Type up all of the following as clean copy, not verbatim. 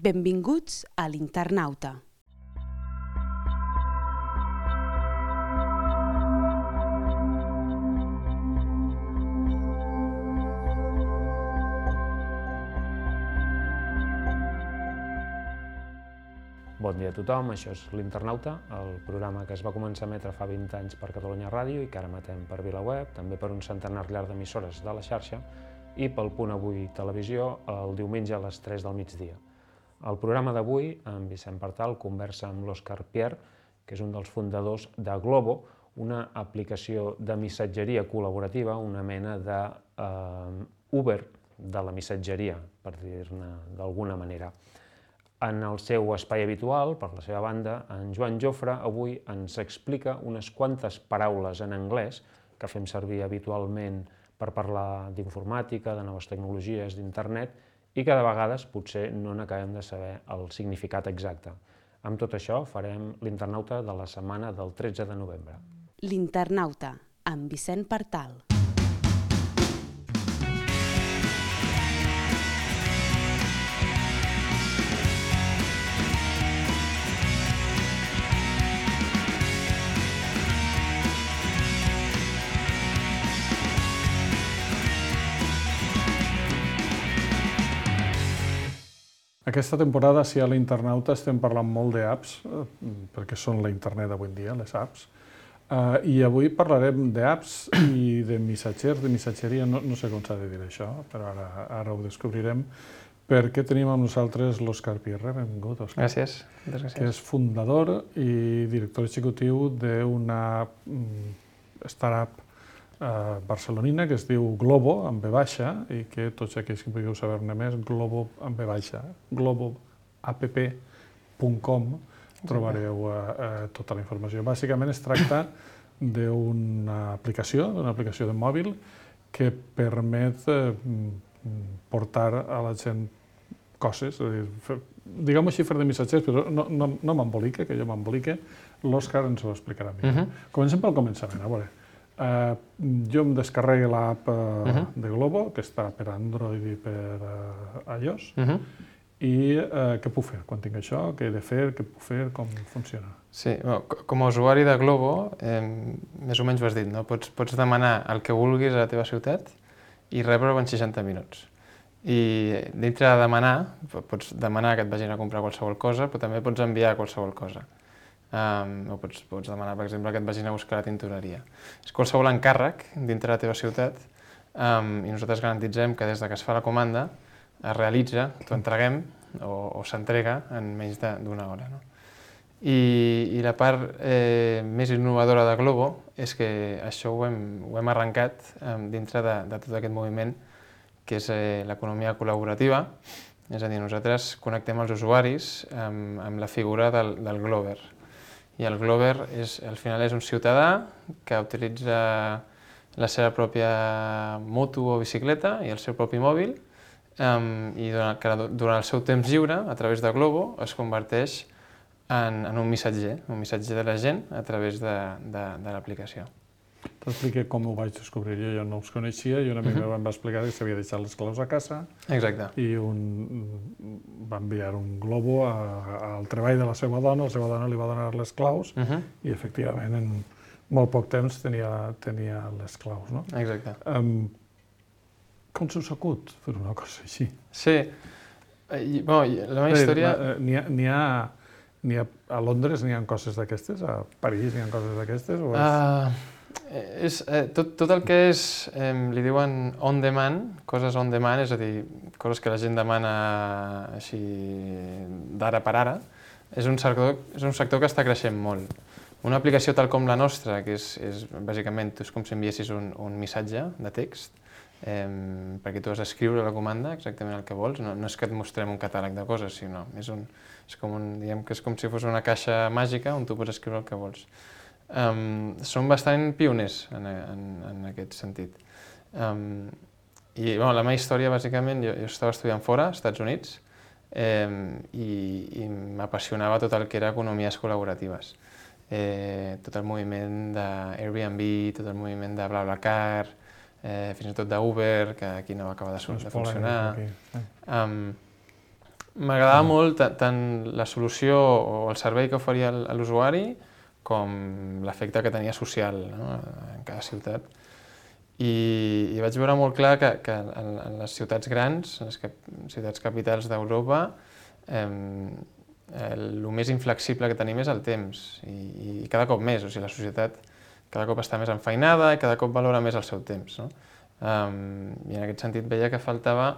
Benvinguts a l'Internauta. Bon dia a tothom, això és l'Internauta, el programa que es va començar a emetre fa 20 anys per Catalunya Ràdio i que ara emetem per VilaWeb, també per un centenar llarg d'emissores de la xarxa i pel Punt Avui Televisió el diumenge a les 3 del migdia. El programa d'avui, en Vicent Partal, conversa amb l'Òscar Pierre, que és un dels fundadors de Globo, una aplicació de missatgeria col·laborativa, una mena de Uber de la missatgeria, per dir-ne d'alguna manera. En el seu espai habitual, per la seva banda, en Joan Jofre avui ens explica unes quantes paraules en anglès que fem servir habitualment per parlar d'informàtica, de noves tecnologies, d'internet, i que de vegades potser no n'acabem de saber el significat exacte. Amb tot això farem l'Internauta de la setmana del 13 de novembre. L'Internauta, amb Vicent Partal. Aquesta temporada, si a l'Internauta, estem parlant molt d'apps, perquè són la internet d'avui en dia, les apps, i avui parlarem d'apps i de missatgers, de missatgeria, no sé com s'ha de dir això, però ara ho descobrirem, perquè tenim amb nosaltres l'Òscar Pierre. Benvingut, Òscar. Gràcies, moltes gràcies. Que és fundador i director executiu d'una startup barcelonina que es diu Globo, amb V baixa, i que tots aquells que vulgueu saber-ne més, Globo amb V baixa, globoapp.com, trobareu tota la informació. Bàsicament es tracta d'una aplicació de mòbil que permet portar a la gent coses, diguem-ho així, fer de missatgers, però no m'embolique, que jo m'embolique, l'Òscar ens ho explicarà millor. Comencem pel començament, a veure. Jo em descarregué l'app de Globo, que està per Android i per iOS, i què puc fer quan tinc això? Què he de fer? Què puc fer? Com funciona? Sí, com a usuari de Globo, més o menys ho has dit, no? Pots demanar el que vulguis a la teva ciutat i rebre-ho en 60 minuts. I dintre de demanar, pots demanar que et vagin a comprar qualsevol cosa, però també pots enviar qualsevol cosa. O pots demanar, per exemple, que et vagin a buscar a la tintoreria. És qualsevol encàrrec dintre de la teva ciutat i nosaltres garantitzem que des que es fa la comanda es realitza, t'ho entreguem o s'entrega en menys d'una hora. I la part més innovadora de Globo és que això ho hem arrencat dintre de tot aquest moviment que és l'economia col·laborativa, és a dir, nosaltres connectem els usuaris amb la figura del Glover. I el Glover al final és un ciutadà que utilitza la seva pròpia moto o bicicleta i el seu propi mòbil i durant el seu temps lliure, a través de Globo, es converteix en un missatger de la gent a través de l'aplicació. T'explico com ho vaig descobrir. Jo no els coneixia i un amic meu em va explicar que s'havia deixat les claus a casa. Exacte. I va enviar un Globo al treball de la seva dona li va donar les claus i efectivament en molt poc temps tenia les claus. Exacte. Com s'us acut fer una cosa així? Sí. La meva història... A Londres n'hi ha coses d'aquestes? A París n'hi ha coses d'aquestes? Tot el que és, li diuen on demand, coses on demand, és a dir, coses que la gent demana així d'ara per ara, és un sector que està creixent molt. Una aplicació tal com la nostra, que és bàsicament és com si enviessis un missatge de text, perquè tu has d'escriure la comanda exactament el que vols, no és que et mostrem un catàleg de coses, sinó és com si fos una caixa màgica on tu pots escriure el que vols. Som bastant pioners en aquest sentit. I la meva història, bàsicament, jo estava estudiant fora, als Estats Units, i m'apassionava tot el que era economies col·laboratives. Tot el moviment d'Airbnb, tot el moviment de BlaBlaCar, fins i tot d'Uber, que aquí no va acabar de funcionar. M'agradava molt tant la solució o el servei que oferia a l'usuari com l'efecte que tenia social, no? En cada ciutat. I vaig veure molt clar que en les ciutats grans, en les ciutats capitals d'Europa, el més inflexible que tenim és el temps, i cada cop més. O sigui, la societat cada cop està més enfeinada i cada cop valora més el seu temps, no? I en aquest sentit veia que faltava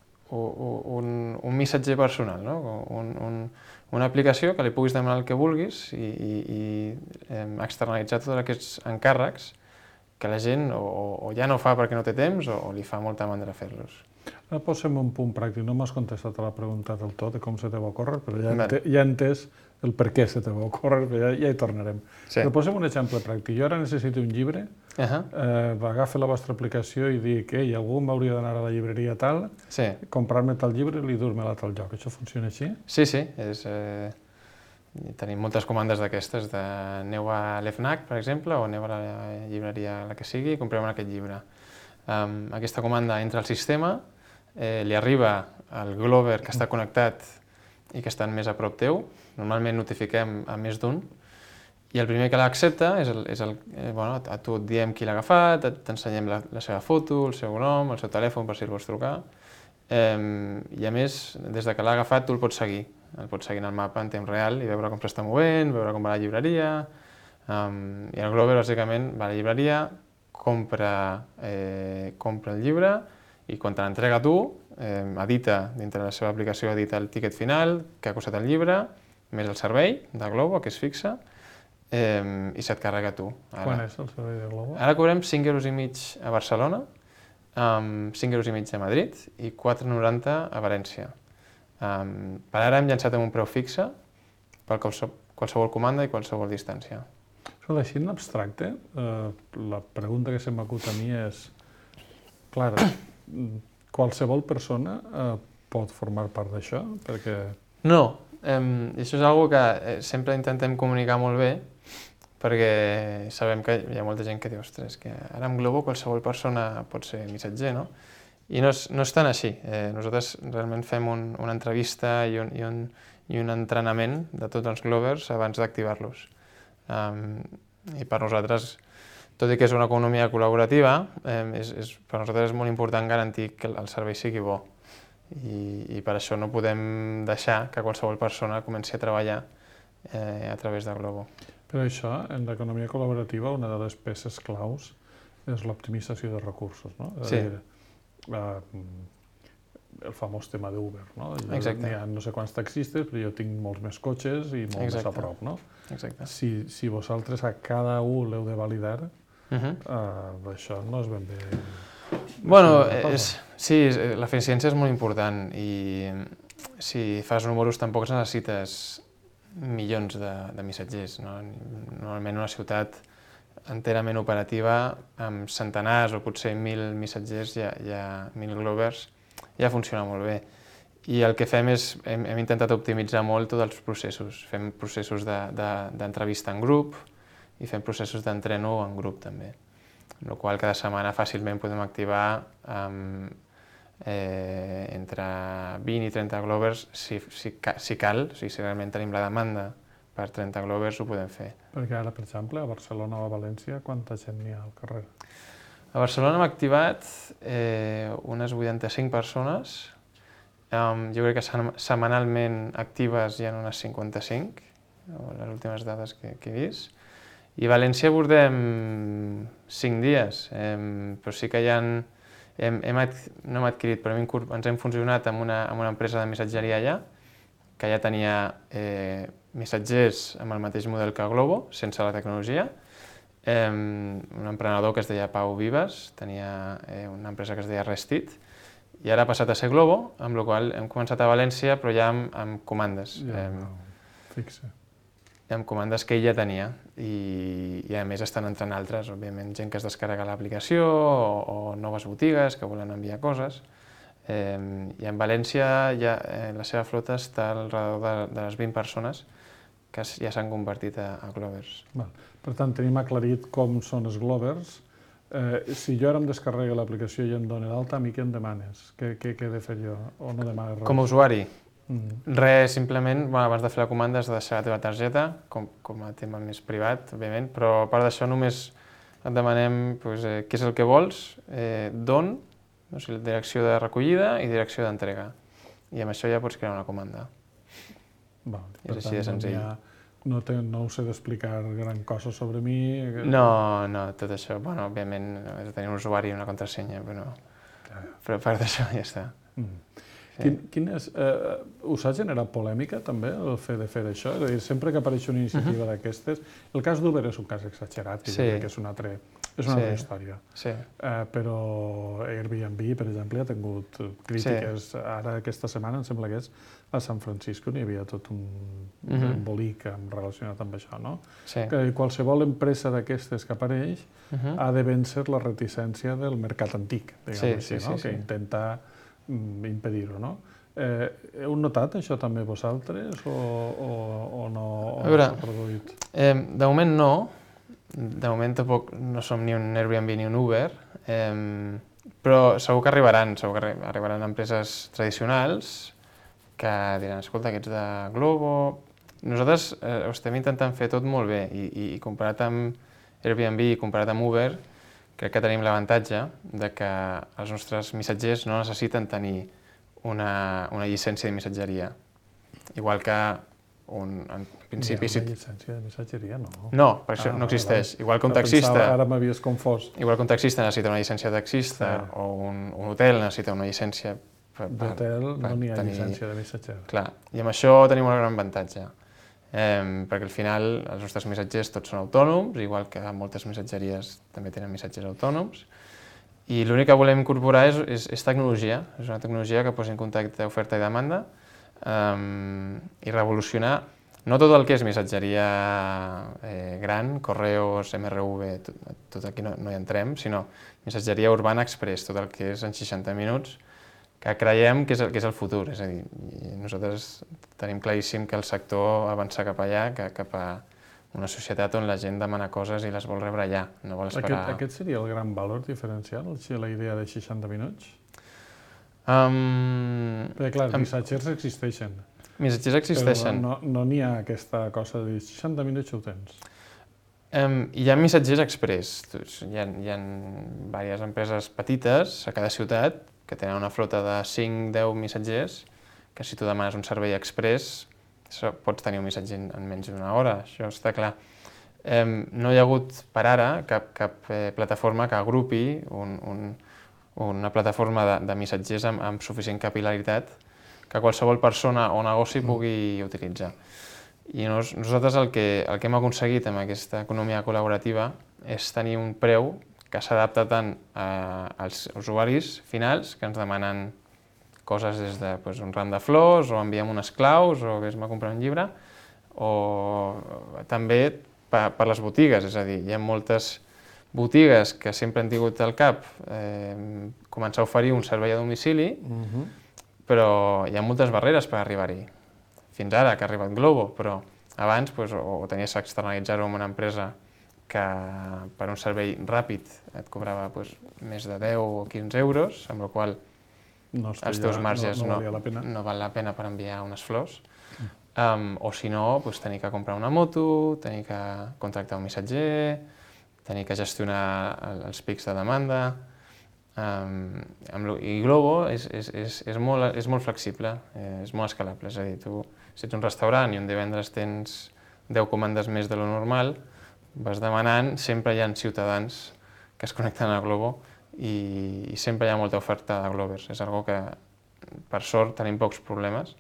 un missatger personal, no? Una aplicació que li puguis demanar el que vulguis i externalitzar tots aquests encàrrecs que la gent o ja no fa perquè no té temps o li fa molta mandra fer-los. Ara posem un punt pràctic. No m'has contestat a la pregunta del tot de com se te va ocórrer, però ja he entès el per què se te va ocórrer, però ja hi tornarem. Però posem un exemple pràctic. Jo ara necessito un llibre, agafa la vostra aplicació i dic que algú m'hauria d'anar a la llibreria tal, comprar-me tal llibre i li dur-me'l a tal lloc. Això funciona així? Sí. Tenim moltes comandes d'aquestes, de aneu a l'FNAC, per exemple, o aneu a la llibreria, la que sigui, i compreu aquest llibre. Aquesta comanda entra al sistema, li arriba al Glover que està connectat i que estan més a prop teu. Normalment notifiquem a més d'un, i el primer que l'accepta a tu et diem qui l'ha agafat, t'ensenyem la seva foto, el seu nom, el seu telèfon per si el vols trucar, i a més, des que l'ha agafat tu el pots seguir. El pots seguir en el mapa en temps real i veure com s'està movent, veure com va a la llibreria. I el Glover, bàsicament, va a la llibreria, compra el llibre i quan te l'entrega a tu, edita, dintre de la seva aplicació, edita el tiquet final que ha costat el llibre, més el servei de Glovo, que és fixe, i se't carrega a tu. Quan és el servei de Glovo? Ara cobrem 5,5 € a Barcelona, 5,5 € a Madrid i 4,90 a València. Per ara hem llançat amb un preu fixe per qualsevol comanda i qualsevol distància. Escolta, així en abstracte, la pregunta que se m'acut a mi és, clar, qualsevol persona pot formar part d'això? Perquè... No, això és una que sempre intentem comunicar molt bé, perquè sabem que hi ha molta gent que diu, ostres, que ara amb Glovo qualsevol persona pot ser missatger, no? I no és tan així. Nosaltres realment fem una entrevista i un entrenament de tots els Glovers abans d'activar-los. I per nosaltres, tot i que és una economia col·laborativa, per nosaltres és molt important garantir que el servei sigui bo. I per això no podem deixar que qualsevol persona comenci a treballar a través de Glovo. Però això, en l'economia col·laborativa, una de les peces claus és l'optimització de recursos, no? Sí. El famós tema d'Uber, no? Exacte. Hi ha no sé quants taxistes, però jo tinc molts més cotxes i molt més a prop, no? Exacte. Si vosaltres a cada un l'heu de validar, això no és ben bé... Bueno, sí, l'eficiència és molt important i si fas números tampoc necessites milions de missatgers, no? Normalment una ciutat enterament operativa, amb centenars o potser 1.000 missatgers, 1.000 Glovers, ja funciona molt bé. I el que fem és, hem intentat optimitzar molt tots els processos. Fem processos d'entrevista en grup i fem processos d'entreno en grup també. Amb la qual cada setmana fàcilment podem activar entre 20 i 30 Glovers si cal, o sigui, si realment tenim la demanda per 30 Glovers ho podem fer. Perquè ara, per exemple, a Barcelona o a València, quanta gent n'hi ha al carrer? A Barcelona hem activat unes 85 persones. Jo crec que setmanalment actives hi ha unes 55, les últimes dades que he vist. I a València portem 5 dies, però sí que hi ha... no hem adquirit, però ens hem funcionat amb una empresa de missatgeria allà, que ja tenia missatgers amb el mateix model que Glovo, sense la tecnologia. Un emprenedor que es deia Pau Vives, tenia una empresa que es deia Restit, i ara ha passat a ser Glovo, amb la qual hem començat a València, però ja amb comandes. Fixe. Amb comandes que ell ja tenia, i a més estan entrant altres, òbviament, gent que es descarrega l'aplicació o noves botigues que volen enviar coses. I en València la seva flota està al redor de les 20 persones que ja s'han convertit a Glovers. Per tant, tenim aclarit com són els Glovers. Si jo ara em descarrego l'aplicació i em dono d'alta, a mi què em demanes? Què he de fer jo? O no demanes res? Com a usuari? Res, simplement, abans de fer la comanda has de deixar la teva targeta, com a tema més privat, òbviament, però a part d'això només et demanem què és el que vols, d'on, direcció de recollida i direcció d'entrega. I amb això ja pots crear una comanda. És així de senzill. No us he d'explicar gran cosa sobre mi? No, tot això. Bueno, òbviament, has de tenir un usuari i una contrasenya, però a part d'això ja està. Us ha generat polèmica també el fet de fer això? És a dir, sempre que apareix una iniciativa d'aquestes, el cas d'Uber és un cas exagerat, que és una altra història. Però Airbnb, per exemple, ha tingut crítiques. Ara, aquesta setmana, em sembla que és a San Francisco, n'hi havia tot un embolic relacionat amb això, no? Que qualsevol empresa d'aquestes que apareix ha de vèncer la reticència del mercat antic, diguem-ho així, que intenta impedir-ho, no? Heu notat això també vosaltres o no s'ha produït? De moment no. De moment tampoc no som ni un Airbnb ni un Uber, però segur que arribaran empreses tradicionals que diran, escolta, aquests de Glovo... Nosaltres ho estem intentant fer tot molt bé i comparat amb Airbnb i comparat amb Uber, crec que tenim l'avantatge que els nostres missatgers no necessiten tenir una llicència de missatgeria. Igual que en principi... Una llicència de missatgeria, no? No, per això no existeix. Igual que un taxista... Ara m'havies confós. Igual que un taxista necessita una llicència de taxista o un hotel necessita una llicència... D'hotel no n'hi ha llicència de missatger. Clar, i amb això tenim un gran avantatge. Perquè al final els nostres missatgers tots són autònoms, igual que moltes missatgeries també tenen missatgers autònoms, i l'únic que volem incorporar és tecnologia, és una tecnologia que posi en contacte oferta i demanda i revolucionar no tot el que és missatgeria gran, correos, MRV, tot aquí no hi entrem, sinó missatgeria urbana express, tot el que és en 60 minuts, que creiem que és el futur. És a dir, nosaltres tenim claríssim que el sector avança cap allà, cap a una societat on la gent demana coses i les vol rebre allà, no vol esperar... Aquest seria el gran valor diferencial, la idea de 60 minuts? Perquè, clar, missatgers existeixen. Missatgers existeixen. Però no n'hi ha aquesta cosa de dir 60 minuts ho tens. Hi ha missatgers express. Hi ha diverses empreses petites a cada ciutat que tenen una flota de 5-10 missatgers, que si tu demanes un servei express pots tenir un missatger en menys d'una hora, això està clar. No hi ha hagut per ara cap plataforma que agrupi una plataforma de missatgers amb suficient capil·laritat que qualsevol persona o negoci pugui utilitzar. I nosaltres el que hem aconseguit amb aquesta economia col·laborativa és tenir un preu que s'adapta tant als usuaris finals, que ens demanen coses des d'un ram de flors, o enviem unes claus, o vés-me a comprar un llibre, o també per les botigues, és a dir, hi ha moltes botigues que sempre han tingut al cap començar a oferir un servei a domicili, però hi ha moltes barreres per arribar-hi. Fins ara, que ha arribat Glovo, però abans o tenies que externalitzar-ho amb una empresa que per un servei ràpid et cobrava més de 10 o 15 euros, amb la qual cosa els teus marges no val la pena per enviar unes flors. O si no, tenir que comprar una moto, tenir que contractar un missatger, tenir que gestionar els pics de demanda. I Glovo és molt flexible, és molt escalable. És a dir, tu, si ets un restaurant i un divendres tens 10 comandes més de lo normal, vas demanant, sempre hi ha ciutadans que es connecten a Glovo i sempre hi ha molta oferta de Glovers. És una cosa que, per sort, tenim pocs problemes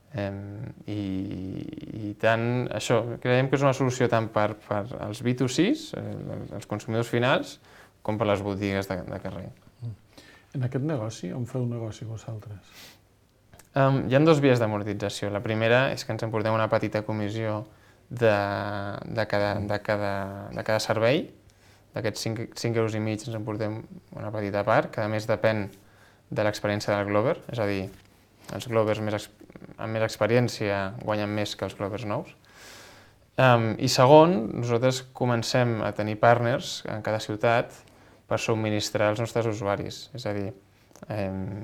i tant, això, creiem que és una solució tant per als B2Cs, els consumidors finals, com per les botigues de carrer. En aquest negoci, on feu negoci vosaltres? Hi ha dues vies de monetització. La primera és que ens emportem una petita comissió de cada servei. D'aquests 5,5 euros ens emportem una petita part, que a més depèn de l'experiència del Glover, és a dir, els Glovers amb més experiència guanyen més que els Glovers nous. I segon, nosaltres comencem a tenir partners en cada ciutat per subministrar als nostres usuaris. És a dir,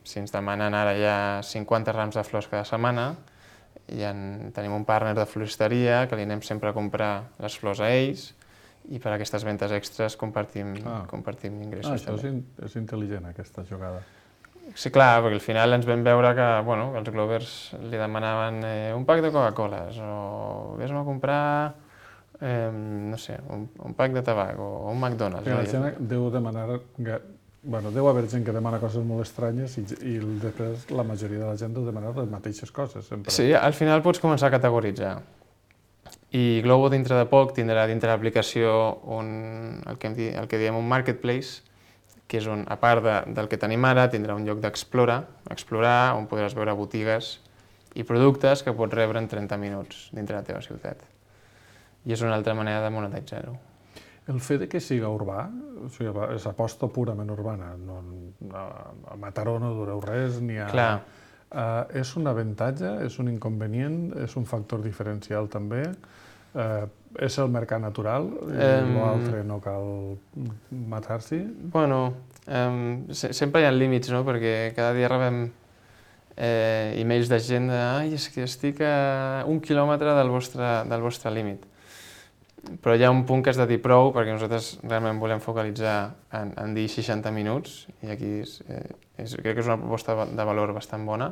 si ens demanen ara ja 50 rams de flors cada setmana, tenim un partner de floristeria que li anem sempre a comprar les flors a ells i per aquestes ventes extres compartim ingressos. Això és intel·ligent, aquesta jugada. Sí, clar, perquè al final ens vam veure que els Glovers li demanaven un pack de Coca-Coles o vés-me a comprar no sé, un pack de tabac o un McDonald's. La gent deu demanar... deu haver gent que demana coses molt estranyes i després la majoria de la gent deu demanar les mateixes coses. Sempre. Sí, al final pots començar a categoritzar. I Glovo dintre de poc tindrà dintre l'aplicació el que diem un marketplace, que és on, a part del que tenim ara, tindrà un lloc d'explorar, on podràs veure botigues i productes que pots rebre en 30 minuts dintre la teva ciutat. I és una altra manera de monetitzar-ho. El fet que siga urbà, o sigui, és aposta purament urbana, a Mataró no dureu res, ni a... Clar. És un avantatge, és un inconvenient, és un factor diferencial també, és el mercat natural, l'altre no cal matar-s'hi? Bueno, sempre hi ha límits, no?, perquè cada dia rebem e-mails de gent de «Ai, és que estic a 1 quilòmetre del vostre límit». Però hi ha un punt que has de dir prou, perquè nosaltres realment volem focalitzar en dir 60 minuts, i aquí crec que és una proposta de valor bastant bona,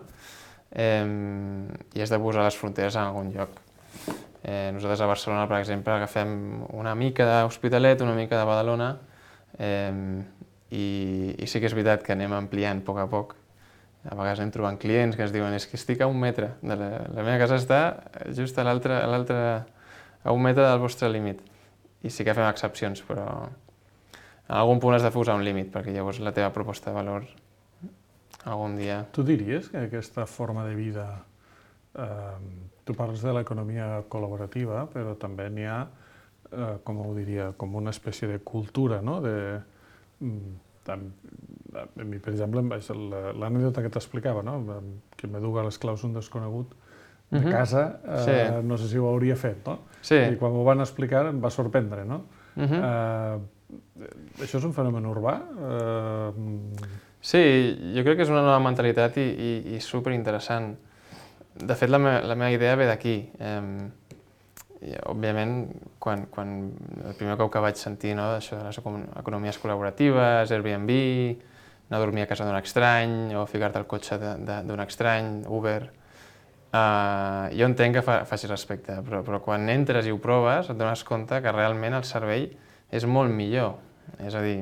i has de posar les fronteres en algun lloc. Nosaltres a Barcelona, per exemple, agafem una mica d'Hospitalet, una mica de Badalona, i sí que és veritat que anem ampliant a poc. A vegades anem trobant clients que ens diuen és que estic a 1 metre, la meva casa està just a 1 metre del vostre límit. I sí que fem excepcions, però en algun punt has de posar un límit, perquè llavors la teva proposta de valor algun dia... Tu diries que aquesta forma de vida... Tu parles de l'economia col·laborativa, però també n'hi ha, com ho diria, com una espècie de cultura, no? A mi, per exemple, l'anècdota que t'explicava, no? Que me duga les claus un desconegut de casa, no sé si ho hauria fet, no? Sí. I quan m'ho van explicar em va sorprendre, no? Això és un fenomen urbà? Sí, jo crec que és una nova mentalitat i superinteressant. De fet, la meva idea ve d'aquí. Òbviament, quan el primer cop que vaig sentir això de les economies col·laboratives, Airbnb, anar a dormir a casa d'un estrany o ficar-te al cotxe d'un estrany, Uber, jo entenc que faci respecte, però quan entres i ho proves et dones compte que realment el servei és molt millor. És a dir,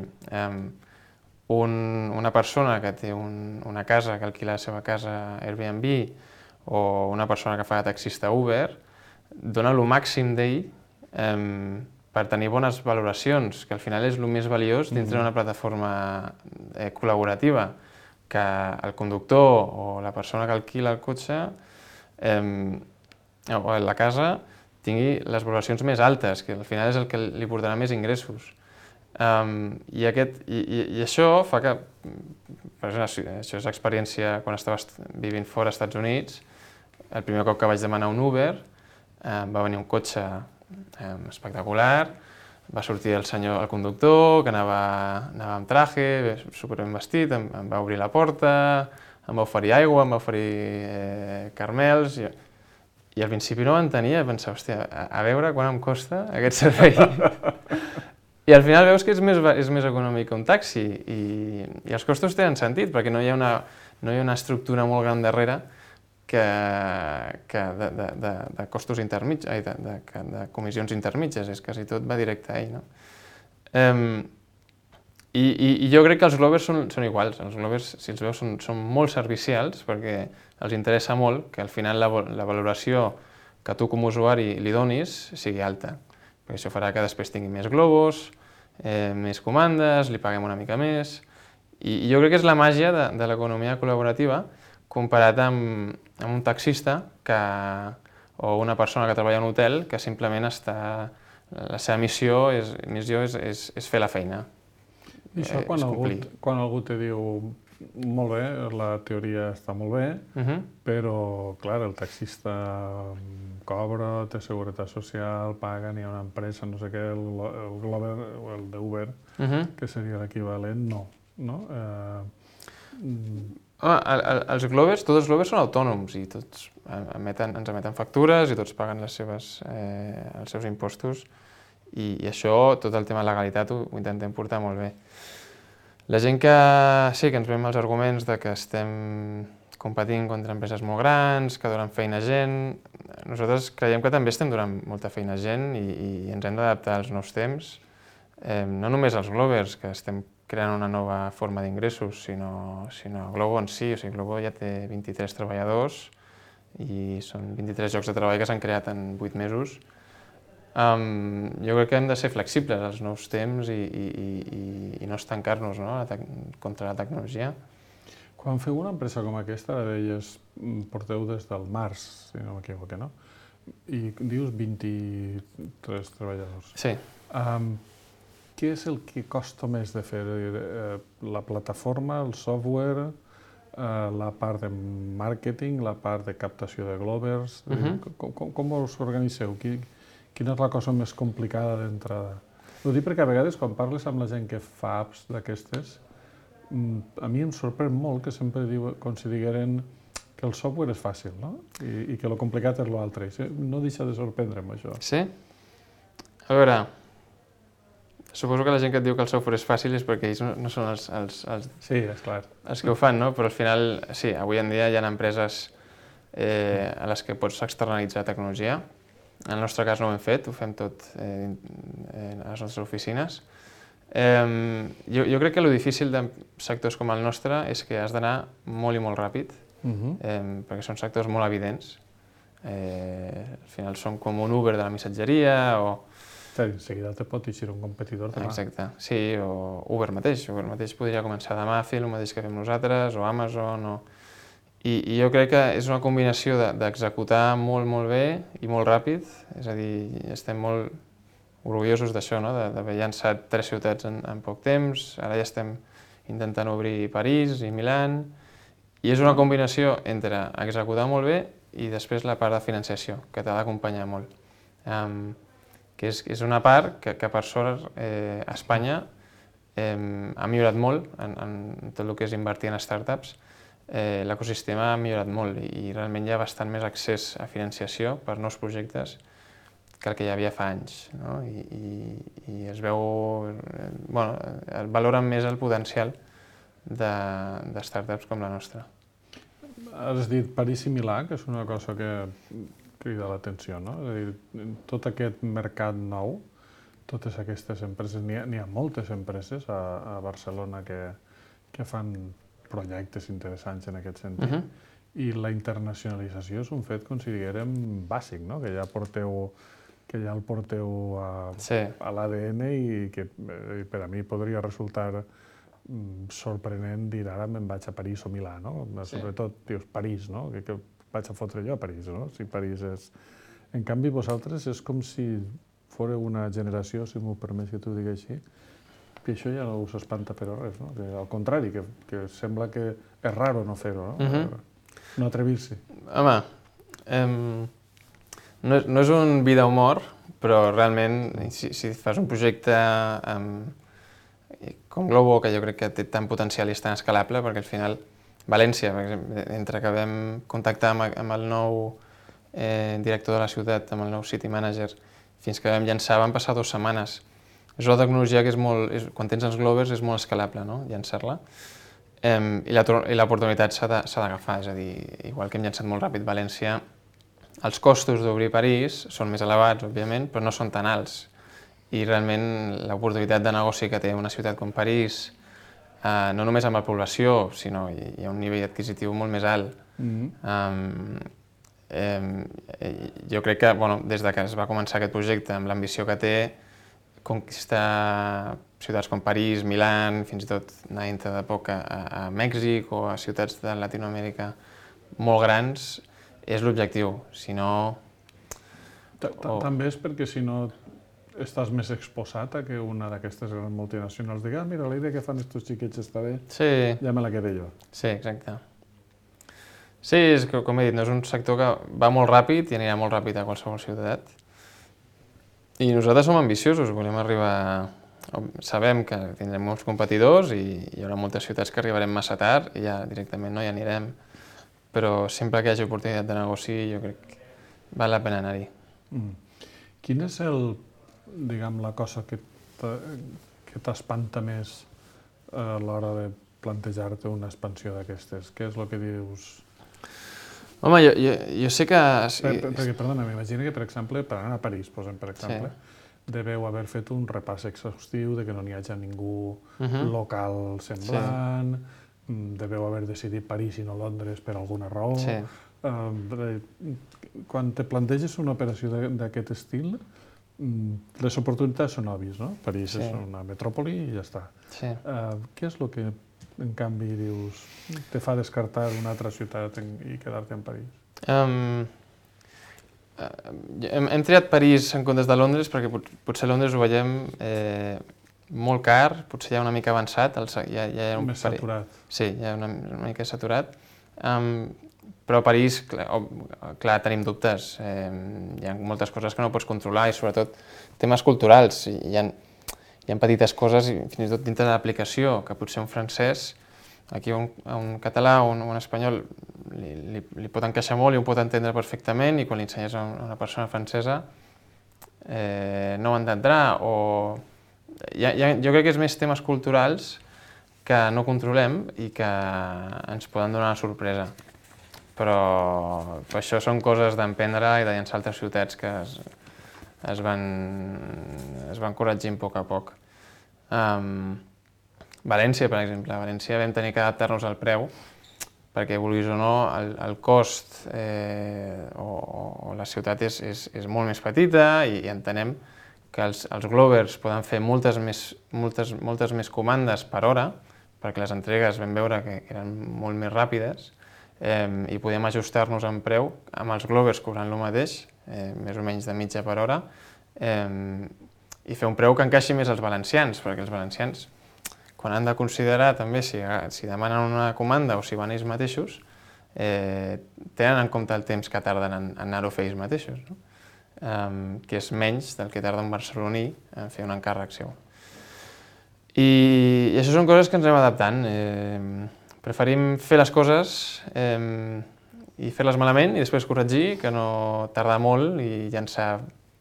una persona que té una casa, que alquila la seva casa Airbnb, o una persona que fa de taxista Uber, dona el màxim d'ell per tenir bones valoracions, que al final és el més valiós dintre d'una plataforma col·laborativa, que el conductor o la persona que alquila el cotxe o la casa tingui les valoracions més altes, que al final és el que li portarà més ingressos. I això fa que, això és experiència quan estava vivint fora als Estats Units, el primer cop que vaig demanar un Uber, va venir un cotxe espectacular, va sortir el conductor, que anava amb traje, superben vestit, em va obrir la porta, em va oferir aigua, em va oferir caramels, i al principi no ho entenia, pensava, hòstia, a veure quan em costa aquest servei. I al final veus que és més econòmic que un taxi, i els costos tenen sentit, perquè no hi ha una estructura molt gran darrere de costos intermitges, de comissions intermitges, és quasi tot va directe a ell, no? I jo crec que els Glovers són iguals. Els Glovers, si els veus, són molt servicials perquè els interessa molt que al final la valoració que tu com a usuari li donis sigui alta, perquè això farà que després tingui més globus, més comandes, li paguem una mica més, i jo crec que és la màgia de l'economia col·laborativa comparat amb un taxista o una persona que treballa en un hotel que simplement la seva missió és fer la feina. I això quan algú te diu molt bé, la teoria està molt bé, però clar, el taxista cobra, té seguretat social, paga, n'hi ha una empresa, no sé què, el Glover o el d'Uber, que seria l'equivalent, no. Els Glovers, tots els Glovers són autònoms i tots ens emeten factures i tots paguen els seus impostos i això, tot el tema de legalitat, ho intentem portar molt bé. La gent que sí que ens ve amb els arguments de que estem competint contra empreses molt grans, que donen feina a gent, nosaltres creiem que també estem donant molta feina a gent i ens hem d'adaptar als nous temps, no només als Glovers, que estem creant una nova forma d'ingressos, sinó Glovo en si. O sigui, Glovo ja té 23 treballadors i són 23 llocs de treball que s'han creat en 8 mesos. Jo crec que hem de ser flexibles als nous temps i no estancar-nos, no? Contra la tecnologia. Quan feu una empresa com aquesta, la deies, porteu des del març, si no m'equivoco, no? I dius 23 treballadors. Sí. Què és el que costa més de fer? La plataforma, el software, la part de màrqueting, la part de captació de Glovers? Com us organiseu? Quina és la cosa més complicada d'entrada? Ho dic perquè a vegades quan parles amb la gent que fa apps d'aquestes, a mi em sorprèn molt que sempre consideren que el software és fàcil, no? I que el complicat és l'altre. No deixa de sorprendre'm, això. Sí? A veure, suposo que la gent que et diu que el software és fàcil és perquè ells no són els Sí, és clar. Els que ho fan, no? Però al final, sí, avui en dia hi ha empreses a les que pots externalitzar tecnologia. En el nostre cas no ho hem fet, ho fem tot a les nostres oficines. Jo crec que el difícil de sectors com el nostre és que has d'anar molt i molt ràpid, perquè són sectors molt evidents. Al final són com un Uber de la missatgeria o... En seguida te pot eixir un competidor demà. Exacte, sí, o Uber mateix. Uber mateix podria començar demà a fer el mateix que fem nosaltres, o Amazon, o... I jo crec que és una combinació d'executar molt, molt bé i molt ràpid. És a dir, estem molt orgullosos d'això, no? D'haver llançat 3 ciutats en poc temps. Ara ja estem intentant obrir París i Milà. I és una combinació entre executar molt bé i després la part de financiació, que t'ha d'acompanyar molt. Que és una part que per sort a Espanya ha millorat molt en tot el que és invertir en startups. L'ecosistema ha millorat molt i realment hi ha bastant més accés a financiació per nous projectes que el que hi havia fa anys, no? I es veu... Bueno, valoren més el potencial de startups com la nostra. Has dit París i Milà, que és una cosa que crida l'atenció, no? És a dir, tot aquest mercat nou, totes aquestes empreses, n'hi ha moltes empreses a Barcelona que fan projectes interessants en aquest sentit. I la internacionalització és un fet, considerem, bàsic, no? Que ja el porteu a l'ADN i que per a mi podria resultar sorprenent dir ara me'n vaig a París o Milà, no? Sobretot dius París, no? Que vaig a fotre jo a París, no? Si París és... En canvi, vosaltres és com si fóreu una generació, si m'ho permets que t'ho digui així, que això ja no us espanta però res, no? Al contrari, que sembla que és raro no fer-ho, no? No atrevir-s'hi. Home, no és un vi d'humor, però realment, si fas un projecte com Glovo, que jo crec que té tant potencial i és tan escalable, perquè al final València, per exemple, entre que vam contactar amb el nou director de la ciutat, amb el nou city manager, fins que vam llançar, van passar 2 setmanes. És una tecnologia que quan tens els Glovers és molt escalable, no? Llançar-la. I l'oportunitat s'ha d'agafar, és a dir, igual que hem llançat molt ràpid València, els costos d'obrir París són més elevats, òbviament, però no són tan alts. I realment l'oportunitat de negoci que té una ciutat com París, no només amb la població, sinó hi ha un nivell adquisitiu molt més alt. Jo crec que, des que es va començar aquest projecte, amb l'ambició que té, conquistar ciutats com París, Milà, fins i tot anar dintre de poc a Mèxic o a ciutats de Llatinoamèrica molt grans, és l'objectiu. Si no... També és perquè si no estàs més exposat a que una d'aquestes grans multinacionals digui mira, la idea que fan estos xiquets està bé, ja me la quedé jo. Sí, exacte. Sí, és que, com he dit, no és un sector que va molt ràpid i anirà molt ràpid a qualsevol ciutat. I nosaltres som ambiciosos, volem arribar sabem que tindrem molts competidors i hi haurà moltes ciutats que arribarem massa tard i ja directament no hi anirem, però sempre que hi hagi oportunitat de negoci jo crec que val la pena anar-hi. Quin és la cosa que t'espanta més a l'hora de plantejar-te una expansió d'aquestes? Què és el que dius? Home, jo sé que... Perquè, perdona, m'imagino que, per exemple, per anar a París, posem per exemple, deveu haver fet un repàs exhaustiu de que no n'hi hagi ningú local semblant, deveu haver decidit París i no Londres per alguna raó. Quan te planteges una operació d'aquest estil, les oportunitats són òbvies, no? París és una metròpoli i ja està. Què és el que, en canvi, dius, te fa descartar una altra ciutat i quedar-te en París? Hem triat París en comptes de Londres perquè potser Londres ho veiem molt car, potser ja una mica avançat. Més saturat. Sí, ja una mica saturat. Però a París, clar, tenim dubtes. Hi ha moltes coses que no pots controlar i sobretot temes culturals. Hi ha petites coses, fins i tot dintre de l'aplicació, que potser un francès, aquí a un català o un espanyol li pot encaixar molt i ho pot entendre perfectament i quan li ensenyes a una persona francesa no ho entendrà. Jo crec que és més temes culturals que no controlem i que ens poden donar una sorpresa. Però això són coses d'emprendre i de llançar altres ciutats que es van corregint a poc a poc. València, per exemple. A València vam tenir que adaptar-nos al preu perquè, vulguis o no, el cost o la ciutat és molt més petita i entenem que els Glovers poden fer moltes més comandes per hora perquè les entregues vam veure que eren molt més ràpides i podíem ajustar-nos en preu amb els Glovers cobrant el mateix, més o menys de mitja per hora, i fer un preu que encaixi més als valencians, perquè els valencians, quan han de considerar també si demanen una comanda o si van ells mateixos, tenen en compte el temps que tarden en anar-ho a fer ells mateixos, que és menys del que tarda un barceloní en fer un encàrrec seu. I això són coses que ens anem adaptant. Preferim fer les coses i fer-les malament i després corregir que no tardar molt i llançar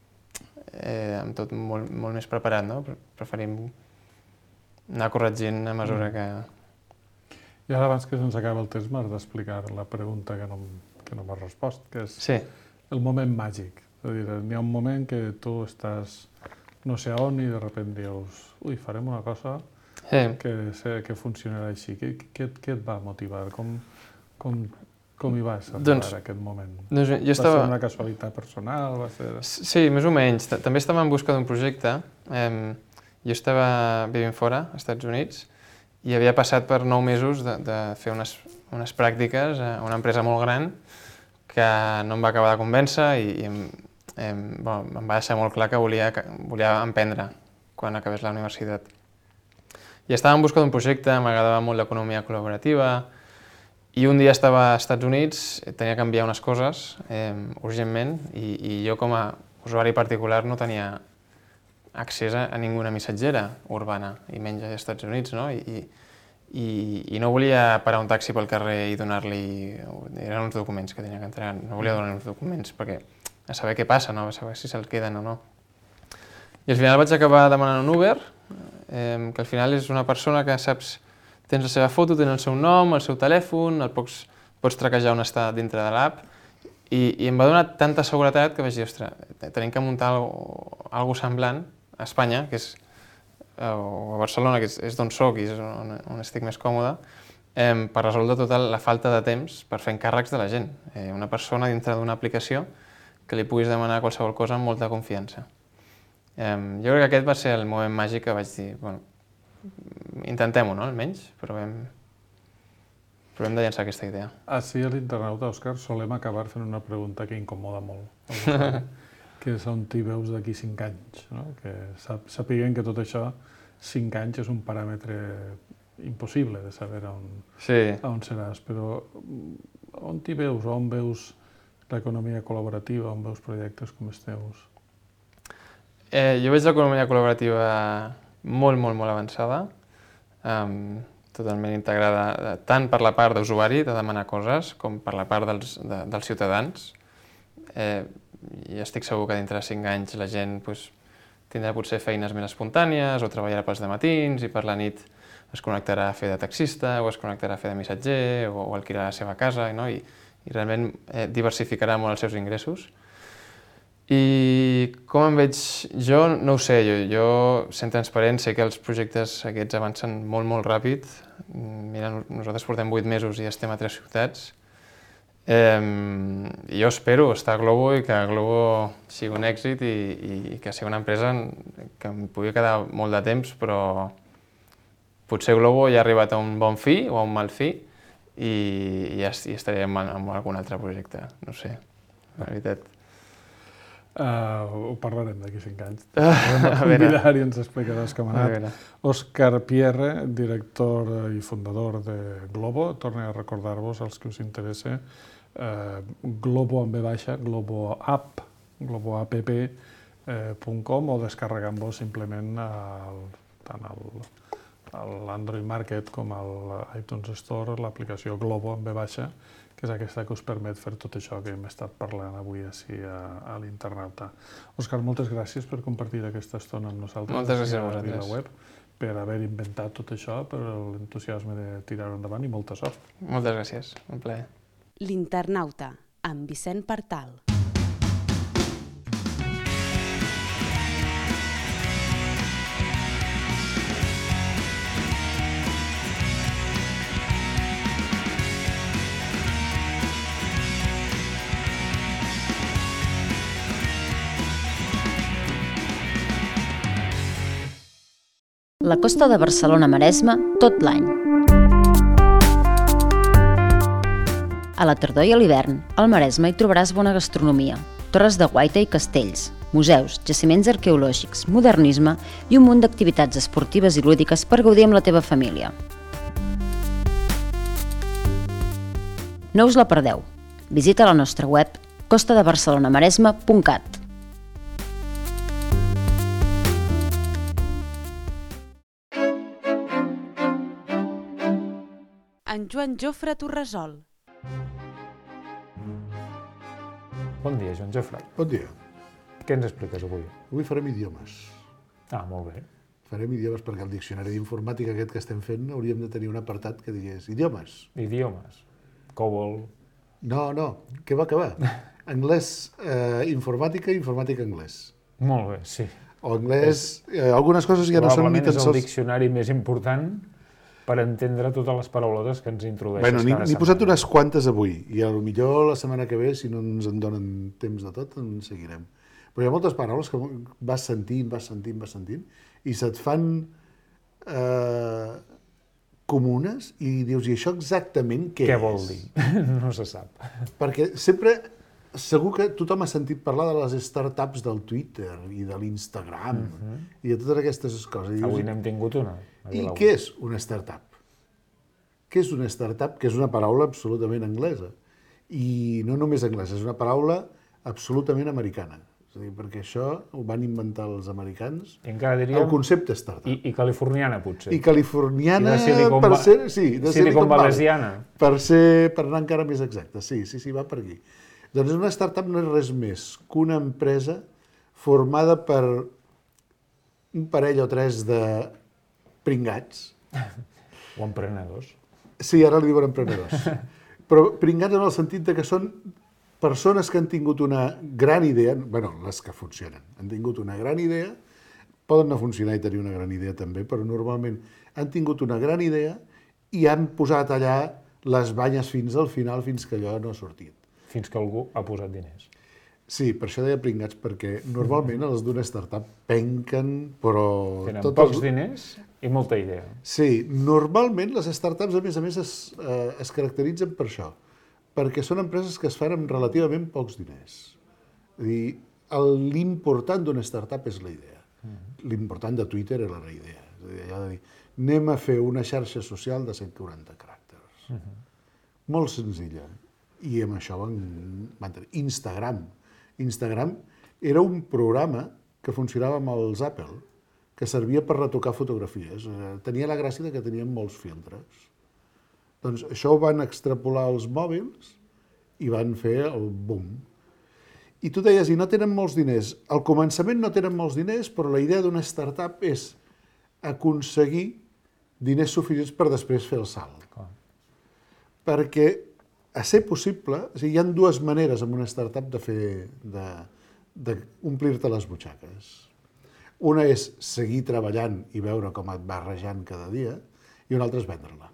amb tot molt més preparat, no? Preferim anar corregint a mesura que... I ara, abans que se'ns acaba el temps, m'has d'explicar la pregunta que no m'has respost, que és el moment màgic. És a dir, n'hi ha un moment que tu estàs no sé on i de sobte dius ui, farem una cosa que funcionarà així. Què et va motivar? Com hi vas arribar a aquest moment? Va ser una casualitat personal? Sí, més o menys. També estava en busca d'un projecte. Jo estava vivint fora, als Estats Units, i havia passat per 9 mesos de fer unes pràctiques a una empresa molt gran que no em va acabar de convèncer i em va deixar molt clar que volia emprendre quan acabés la universitat. I estava en busca d'un projecte, m'agradava molt l'economia col·laborativa i un dia estava als Estats Units, tenia que enviar unes coses urgentment i jo com a usuari particular no tenia accés a ninguna missatgera urbana i menys als Estats Units, no? I no volia parar un taxi pel carrer i donar-li... Eren uns documents que tenia que entregar, no volia donar-li uns documents perquè a saber què passa, no? A saber si se'ls queden o no. I al final vaig acabar demanant un Uber, que al final és una persona que saps, tens la seva foto, tens el seu nom, el seu telèfon, pots traquejar on està dintre de l'app, i em va donar tanta seguretat que vaig dir, ostres, tenim que muntar alguna cosa semblant a Espanya, o a Barcelona, que és d'on soc i és on estic més còmode, per resoldre tota la falta de temps per fer encàrrecs de la gent. Una persona dintre d'una aplicació que li puguis demanar qualsevol cosa amb molta confiança. Jo crec que aquest va ser el moment màgic que vaig dir, bueno, intentem-ho, no?, almenys, provem de llançar aquesta idea. Així a l'internauta, Òscar, solem acabar fent una pregunta que incomoda molt, que és on t'hi veus d'aquí 5 anys, no? Que sapiguen que tot això, 5 anys és un paràmetre impossible de saber on seràs, però on t'hi veus, on veus l'economia col·laborativa, on veus projectes com els teus? Jo veig l'economia col·laborativa molt, molt, molt avançada, totalment integrada tant per la part d'usuari, de demanar coses, com per la part dels ciutadans. I estic segur que dintre de 5 anys la gent tindrà potser feines més espontànies o treballarà pels dematins i per la nit es connectarà a fer de taxista o es connectarà a fer de missatger o alquilar la seva casa, no? I realment diversificarà molt els seus ingressos. I com em veig jo, no ho sé, jo sent transparent sé que els projectes aquests avancen molt, molt ràpid. Mira, nosaltres portem 8 mesos i estem a 3 ciutats. Jo espero estar a Globo i que Globo sigui un èxit i que sigui una empresa que em pugui quedar molt de temps, però potser Globo ja ha arribat a un bon fi o a un mal fi i ja estaré en algun altre projecte, no sé, la veritat. Ho parlarem d'aquí 5 anys. Convidar i ens explicaràs com ha anat. Òscar Pierre, director i fundador de Globo. Torno a recordar-vos, als que us interessa, Globo amb V baixa, globoapp, globoapp.com o descarregant-vos simplement tant a l'Android Market com a l'iTunes Store l'aplicació Globo amb V baixa, que és aquesta que us permet fer tot això que hem estat parlant avui així a l'Internauta. Òscar, moltes gràcies per compartir aquesta estona amb nosaltres. Moltes gràcies a vosaltres. Web, per haver inventat tot això, per l'entusiasme de tirar-ho endavant i molta sort. Moltes gràcies, un plaer. L'Internauta, amb Vicent Partal. La costa de Barcelona-Maresme tot l'any. A la tardor i a l'hivern, al Maresme hi trobaràs bona gastronomia, torres de guaita i castells, museus, jaciments arqueològics, modernisme i un munt d'activitats esportives i lúdiques per gaudir amb la teva família. No us la perdeu. Visita la nostra web costadebarcelonamaresme.cat. En Joan Jofre Torresol. Bon dia, Joan Jofre. Bon dia. Què ens expliques avui? Avui farem idiomes. Molt bé. Farem idiomes perquè al diccionari d'informàtica aquest que estem fent hauríem de tenir un apartat que digués idiomes. Idiomes. COBOL. No, què va acabar? Anglès, informàtica, informàtica, anglès. Molt bé, sí. O anglès, algunes coses ja no són ni tan sols... Probablement és el sols... diccionari més important per entendre totes les paraulotes que ens introdueixes cada setmana. N'he posat unes quantes avui, i potser la setmana que ve, si no ens en donen temps de tot, en seguirem. Però hi ha moltes paraules que vas sentint, i se't fan comunes, i dius, i això exactament què és? Què vol dir? No se sap. Perquè sempre, segur que tothom ha sentit parlar de les startups del Twitter i de l'Instagram i de totes aquestes coses. Avui n'hem tingut una. I què és una startup? Què és una startup? Que és una paraula absolutament anglesa. I no només anglesa, és una paraula absolutament americana. És a dir, perquè això ho van inventar els americans. I encara diríem... El concepte startup. I californiana, potser. I californiana, per ser... Sí, de Silicon Valleysiana. Per anar encara més exacte. Sí, va per aquí. Doncs una startup no és res més que una empresa formada per un parell o 3 de pringats. O emprenedors. Sí, ara li diuen emprenedors. Però pringats en el sentit que són persones que han tingut una gran idea, les que funcionen, han tingut una gran idea, poden no funcionar i tenir una gran idea també, però normalment han tingut una gran idea i han posat allà les banyes fins al final, fins que allò no ha sortit. Fins que algú ha posat diners. Sí, per això deia pringats, perquè normalment els d'una startup penquen, però... Tenen pocs diners i molta idea. Sí, normalment les startups, a més, es caracteritzen per això, perquè són empreses que es fan amb relativament pocs diners. És a dir, l'important d'una startup és la idea. L'important de Twitter era la idea. És a dir, allò de dir, anem a fer una xarxa social de 140 caràcters. Molt senzilla. I amb això van tenir Instagram. Instagram era un programa que funcionava amb els Apple, que servia per retocar fotografies. Tenia la gràcia que tenien molts filtres. Doncs això ho van extrapolar als mòbils i van fer el boom. I tu deies, i no tenen molts diners. Al començament no tenen molts diners, però la idea d'una startup és aconseguir diners suficients per després fer el salt. Perquè, a ser possible, hi ha dues maneres amb una startup d'omplir-te les butxaques. Una és seguir treballant i veure com et va rejant cada dia, i una altra és vendre-la.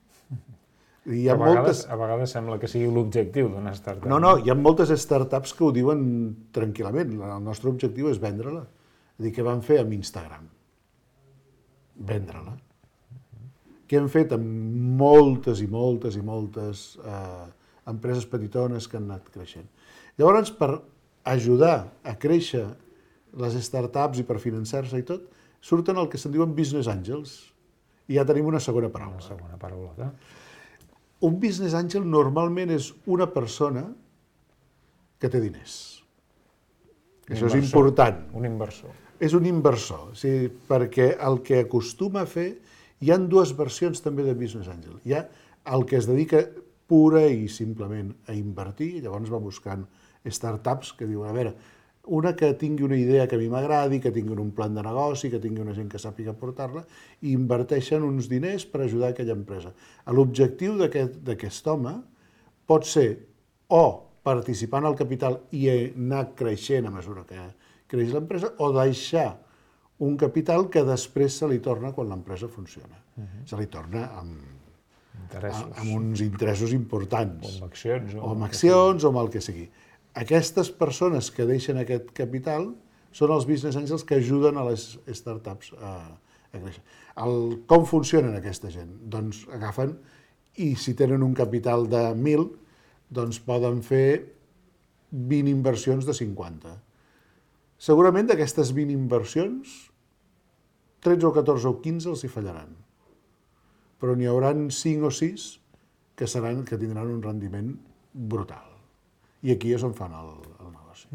A vegades sembla que sigui l'objectiu d'una startup. No, hi ha moltes startups que ho diuen tranquil·lament. El nostre objectiu és vendre-la. És a dir, què van fer amb Instagram? Vendre-la. Què han fet amb moltes i moltes i moltes empreses petitones que han anat creixent. Llavors, per ajudar a créixer les startups i per finançar-se i tot, surten el que se'n diuen business angels. I ja tenim una segona paraula. Una segona paraulota. Un business angel normalment és una persona que té diners. Això és important. Un inversor. És un inversor, perquè el que acostuma a fer, hi ha dues versions també de business angel. Hi ha el que es dedica pura i simplement a invertir, i llavors va buscant startups que diuen, a veure, una que tingui una idea que a mi m'agradi, que tingui un plan de negoci, que tingui una gent que sàpiga portar-la, i inverteixen uns diners per ajudar aquella empresa. L'objectiu d'aquest home pot ser o participar en el capital i anar creixent a mesura que creix l'empresa, o deixar un capital que després se li torna quan l'empresa funciona. Se li torna amb uns interessos importants. O amb accions. O amb accions, o amb el que sigui. Aquestes persones que deixen aquest capital són els business angels que ajuden a les startups a créixer. Com funcionen aquesta gent? Doncs agafen i si tenen un capital de 1.000, doncs poden fer 20 inversions de 50. Segurament d'aquestes 20 inversions, 13 o 14 o 15 els hi fallaran. Però n'hi haurà 5 o 6 que tindran un rendiment brutal. I aquí és on fan el negoci.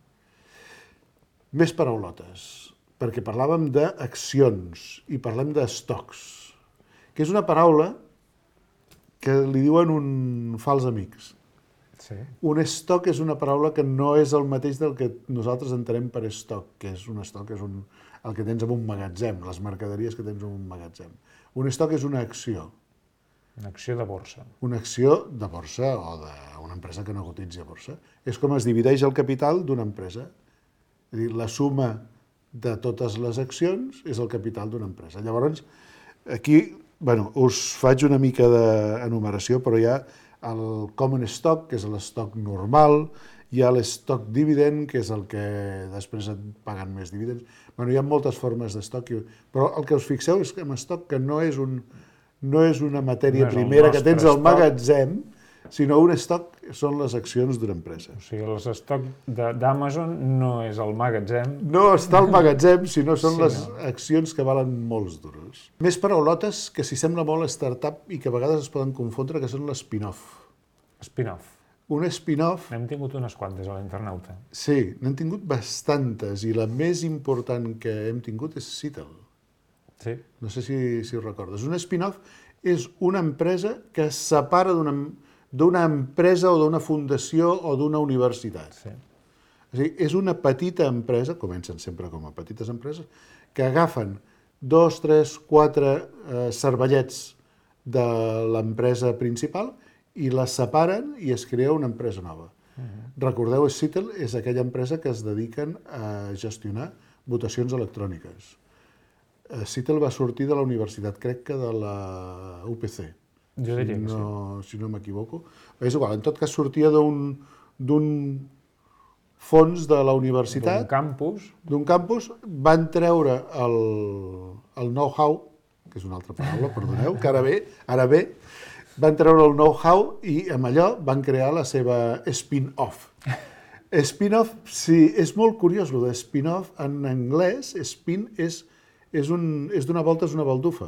Més paraulotes, perquè parlàvem d'accions i parlem d'estocs, que és una paraula que li diuen un fals amics. Sí. Un estoc és una paraula que no és el mateix del que nosaltres entenem per estoc, que és un estoc, és el que tens en un magatzem, les mercaderies que tens en un magatzem. Un estoc és una acció. Una acció de borsa. Una acció de borsa o d'una empresa que no cotitzi a borsa. És com es divideix el capital d'una empresa. És a dir, la suma de totes les accions és el capital d'una empresa. Llavors, aquí, us faig una mica d'enumeració, però hi ha el common stock, que és l'estoc normal, hi ha l'estoc dividend, que és el que després et paguen més dividends. Hi ha moltes formes d'estoc, però el que us fixeu és que en estoc que no és una matèria primera que tens al magatzem, sinó un estoc són les accions d'una empresa. O sigui, l'estoc d'Amazon no és el magatzem. No està al magatzem, sinó són les accions que valen molts duros. Més paraulotes que s'hi sembla molt a startup i que a vegades es poden confondre, que són l'spin-off. Spin-off. Un spin-off... N'hem tingut unes quantes a l'Internauta. Sí, n'hem tingut bastantes i la més important que hem tingut és Seattle. Sí. No sé si ho recordes. Un spin-off és una empresa que es separa d'una empresa o d'una fundació o d'una universitat. Sí. És a dir, és una petita empresa, comencen sempre com a petites empreses, que agafen 2, 3, 4 cervellets de l'empresa principal i les separen i es crea una empresa nova. Recordeu, Seattle és aquella empresa que es dediquen a gestionar votacions electròniques. Seattle va sortir de la universitat, crec que de la UPC, Jo diria que sí. si no m'equivoco. És igual, en tot cas sortia d'un fons de la universitat, d'un campus, van treure el know-how, que és una altra paraula, perdoneu, que ara ve, van treure el know-how i amb allò van crear la seva spin-off. Spin-off, sí, és molt curiós, el de spin-off en anglès, spin és d'una volta, és una baldufa.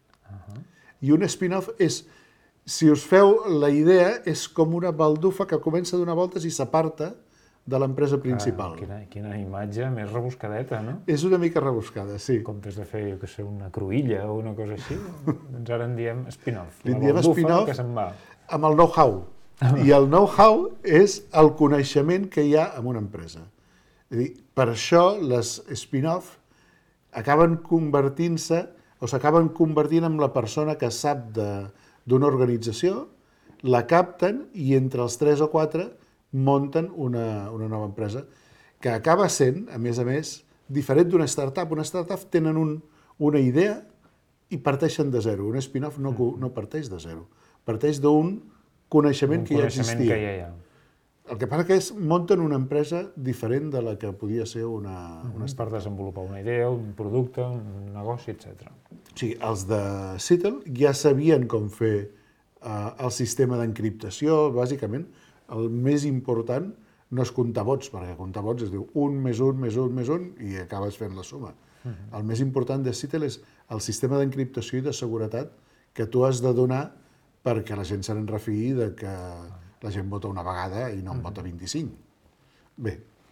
I un spin-off és, si us feu la idea, és com una baldufa que comença a donar voltes i s'aparta de l'empresa principal. Quina imatge més rebuscadeta, no? És una mica rebuscada, sí. En comptes de fer, jo què sé, una cruïlla o una cosa així, doncs ara en diem spin-off. Li diem spin-off que se'n va. amb el know-how. I el know-how és el coneixement que hi ha en una empresa. És a dir, per això les spin-off acaben convertint-se o s'acaben convertint en la persona que sap d'una organització, la capten i entre els 3 o 4 munten una nova empresa que acaba sent, a més, diferent d'una startup. Una startup tenen una idea i parteixen de zero. Un spin-off no parteix de zero. Parteix d'un coneixement que ja existia. Que ja hi ha. El que passa que munten una empresa diferent de la que podia ser una per desenvolupar una idea, un producte, un negoci, etc. O sigui, els de Seattle ja sabien com fer el sistema d'encriptació, bàsicament. El més important no és comptar vots, perquè comptar vots es diu 1 més 1 més 1 més 1 i acabes fent la suma. El més important de Seattle és el sistema d'encriptació i de seguretat que tu has de donar perquè la gent se n'en refiï de que la gent vota una vegada i no en vota 25. Bé,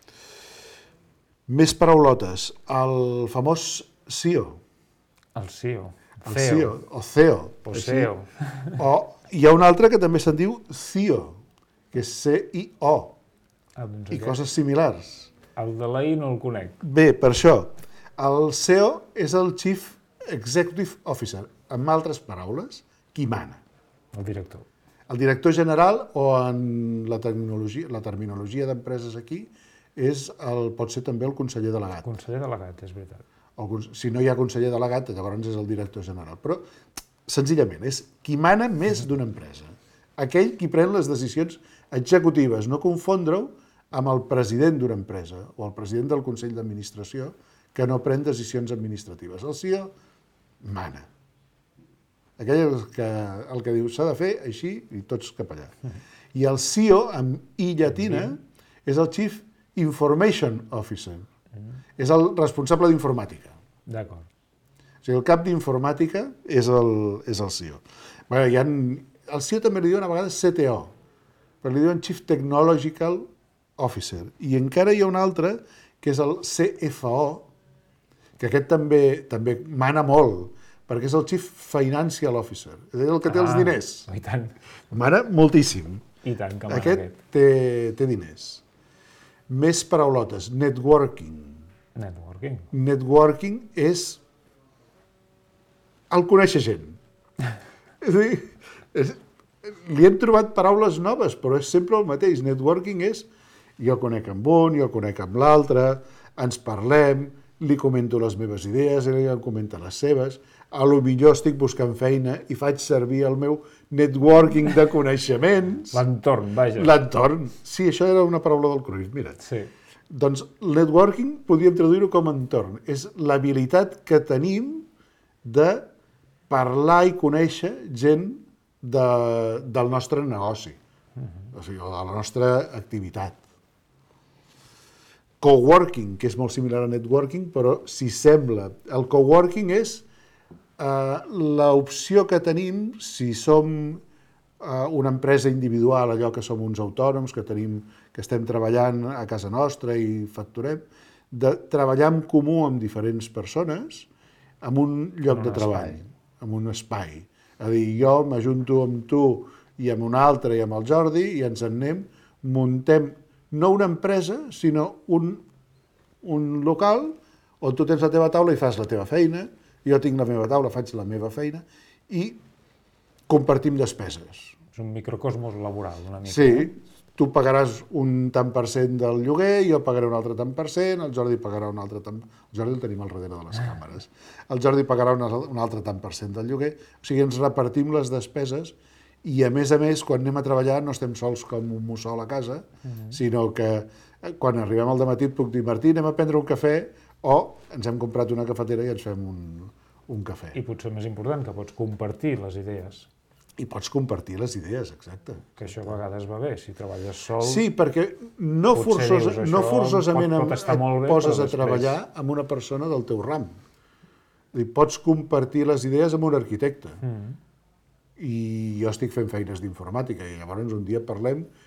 més paraulotes. El famós CEO. El CEO. El CEO, o CEO. O CEO. O hi ha un altre que també se'n diu CIO, que és C-I-O, i coses similars. El de la I no el conec. Bé, per això, el CEO és el Chief Executive Officer. En altres paraules, qui mana. El director. El director general, o en la terminologia d'empreses aquí, pot ser també el conseller delegat. Conseller delegat, és veritat. Si no hi ha conseller delegat, llavors és el director general. Però, senzillament, és qui mana més d'una empresa. Aquell qui pren les decisions executives. No confondre-ho amb el president d'una empresa o el president del Consell d'Administració que no pren decisions administratives. El CEO mana. Aquell el que diu s'ha de fer així i tots cap allà. I el CEO, amb I llatina, és el Chief Information Officer. És el responsable d'informàtica. D'acord. O sigui, el cap d'informàtica és el CEO. El CEO també li diuen a vegades CTO, però li diuen Chief Technological Officer. I encara hi ha un altre, que és el CFO, que aquest també mana molt, perquè és el Chief Financial Officer, és el que té els diners. I tant. Mana moltíssim. I tant que mana aquest. Té diners. Més paraulotes. Networking. Networking. Networking és el conèixer gent. És a dir, li hem trobat paraules noves, però és sempre el mateix. Networking és jo conec amb un, jo conec amb l'altre, ens parlem, li comento les meves idees, ell em comenta les seves, potser estic buscant feina i faig servir el meu networking de coneixements. L'entorn, vaja. L'entorn. Sí, això era una paraula del Cruyff, mira. Sí. Doncs networking podríem traduir-ho com a entorn. És l'habilitat que tenim de parlar i conèixer gent del nostre negoci, o sigui, de la nostra activitat. Coworking, que és molt similar a networking, però s'hi sembla. El coworking és l'opció que tenim si som una empresa individual, allò que som uns autònoms, que estem treballant a casa nostra i facturem, de treballar en comú amb diferents persones en un lloc de treball, en un espai. És a dir, jo m'ajunto amb tu i amb un altre i amb el Jordi i ens en anem, muntem no una empresa, sinó un local on tu tens la teva taula i fas la teva feina, jo tinc la meva taula, faig la meva feina i compartim despeses. És un microcosmos laboral, una mica. Sí, tu pagaràs un tant per cent del lloguer, jo pagaré un altre tant per cent, el Jordi pagarà un altre tant... El Jordi el tenim al darrere de les càmeres. El Jordi pagarà un altre tant per cent del lloguer. O sigui, ens repartim les despeses i, a més, quan anem a treballar no estem sols com un mussol a casa, sinó que quan arribem al dematí et puc dir, Martí, anem a prendre un cafè, o ens hem comprat una cafetera i ens fem un cafè. I potser més important, que pots compartir les idees. I pots compartir les idees, exacte. Que això a vegades va bé, si treballes sol... Sí, perquè no forçosament et poses a treballar amb una persona del teu ram. Pots compartir les idees amb un arquitecte. I jo estic fent feines d'informàtica i llavors un dia parlem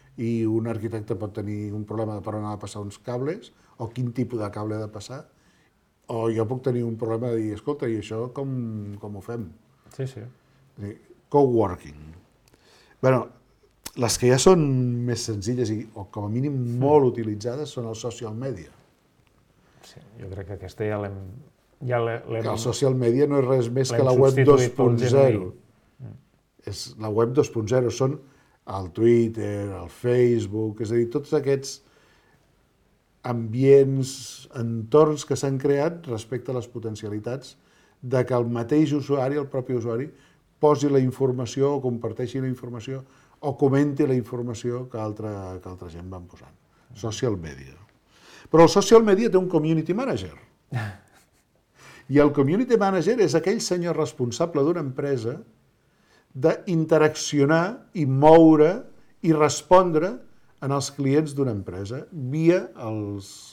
i un arquitecte pot tenir un problema de per on ha de passar uns cables, o quin tipus de cable ha de passar, o jo puc tenir un problema de dir, escolta, i això com ho fem? Sí, sí. Coworking. Bé, les que ja són més senzilles o com a mínim molt utilitzades són el social media. Sí, jo crec que aquesta ja l'hem... Que el social media no és res més que la web 2.0. La web 2.0 són el Twitter, el Facebook, és a dir, tots aquests ambients, entorns que s'han creat respecte a les potencialitats de que el mateix usuari, el propi usuari, posi la informació o comparteixi la informació o comenti la informació que altra gent van posant. Social media. Però el social media té un community manager. I el community manager és aquell senyor responsable d'una empresa d'interaccionar i moure i respondre en els clients d'una empresa via els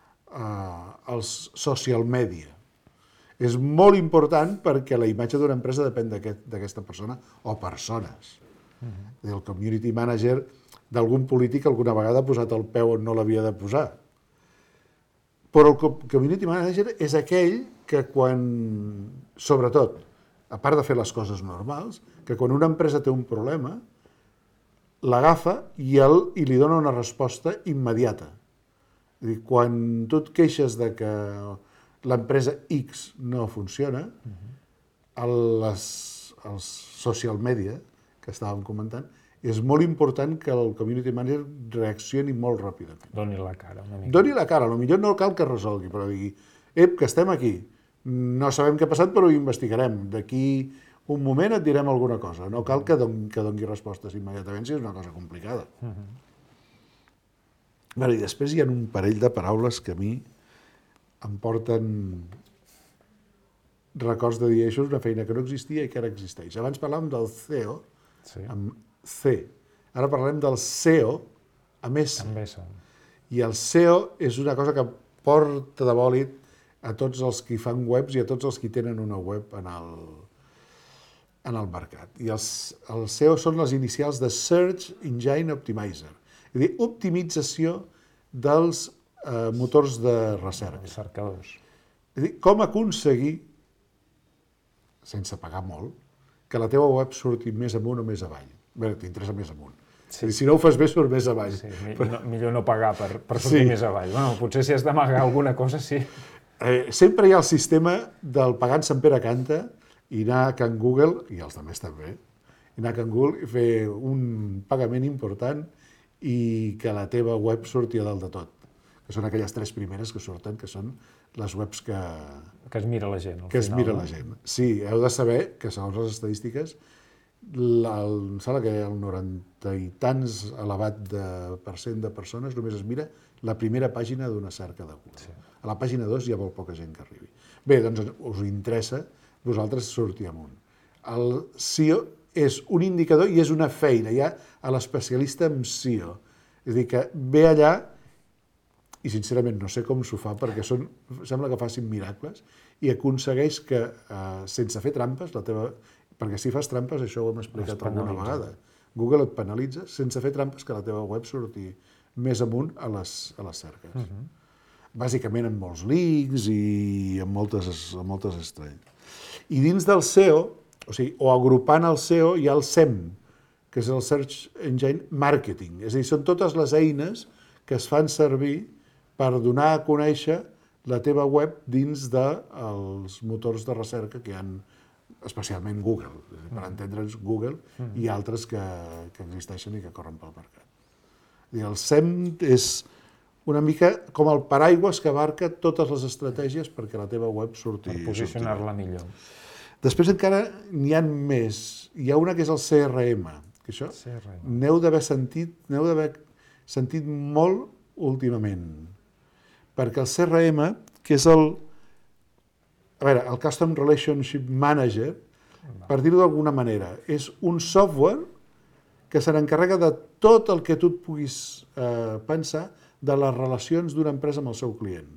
social media. És molt important perquè la imatge d'una empresa depèn d'aquesta persona o persones. El community manager d'algun polític alguna vegada ha posat el peu on no l'havia de posar. Però el community manager és aquell que quan, sobretot, a part de fer les coses normals, que quan una empresa té un problema, l'agafa i li dona una resposta immediata. És a dir, quan tu et queixes de que l'empresa X no funciona, els social media, que estàvem comentant, és molt important que el community manager reaccioni molt ràpidament. Doni la cara una mica. Doni la cara, potser no cal que resolgui, però digui, que estem aquí, no sabem què ha passat, però ho investigarem. D'aquí un moment et direm alguna cosa. No cal que doni respostes immediatament si és una cosa complicada. I després hi ha un parell de paraules que a mi em porten records de dir això és una feina que no existia i que ara existeix. Abans parlàvem del CEO, amb C. Ara parlarem del SEO, amb S. I el SEO és una cosa que porta de bòlit a tots els qui fan webs i a tots els qui tenen una web en el mercat. I el SEO són les inicials de Search Engine Optimizer, és a dir, optimització dels motors de recerca. Els cercadors. És a dir, com aconseguir, sense pagar molt, que la teva web surti més amunt o més avall. Bé, t'interessa més amunt. Sí. Si no ho fas bé, surt més avall. Sí, millor no pagar per sortir més avall. Bueno, potser si has d'amagar alguna cosa, sí. Sempre hi ha el sistema del pagant Sant Pere canta i anar a Can Google, i els altres també, i anar a Can Google i fer un pagament important i que la teva web surti a dalt de tot. Que són aquelles 3 primeres que surten, que són les webs que es mira la gent. Que es mira la gent. Sí, heu de saber que, segons les estadístiques, em sembla que el 90 i tants elevat % de persones només es mira la primera pàgina d'una cerca de Google. Sí. A la pàgina 2 hi ha molt poca gent que arribi. Bé, doncs us interessa vosaltres sortir amunt. El SEO és un indicador i és una feina, ja a l'especialista en SEO. És a dir, que ve allà, i sincerament no sé com s'ho fa, perquè sembla que facin miracles, i aconsegueix que, sense fer trampes, perquè si fas trampes, això ho hem explicat alguna vegada, Google et penalitza sense fer trampes que la teva web surti més amunt a les cerques. Bàsicament amb molts links i amb moltes estrelles. I dins del SEO, o agrupant el SEO, hi ha el SEM, que és el Search Engine Marketing. És a dir, són totes les eines que es fan servir per donar a conèixer la teva web dins dels motors de recerca que hi ha, especialment Google. Per entendre'ns, Google i altres que existeixen i que corren pel mercat. El SEM és una mica com el paraigües que abarca totes les estratègies perquè la teva web surti... Per posicionar-la millor. Després encara n'hi ha més. Hi ha una que és el CRM, que això n'heu d'haver sentit molt últimament. Perquè el CRM, que és el Custom Relationship Manager, per dir-ho d'alguna manera, és un software que se n'encarrega de tot el que tu et puguis pensar de les relacions d'una empresa amb el seu client.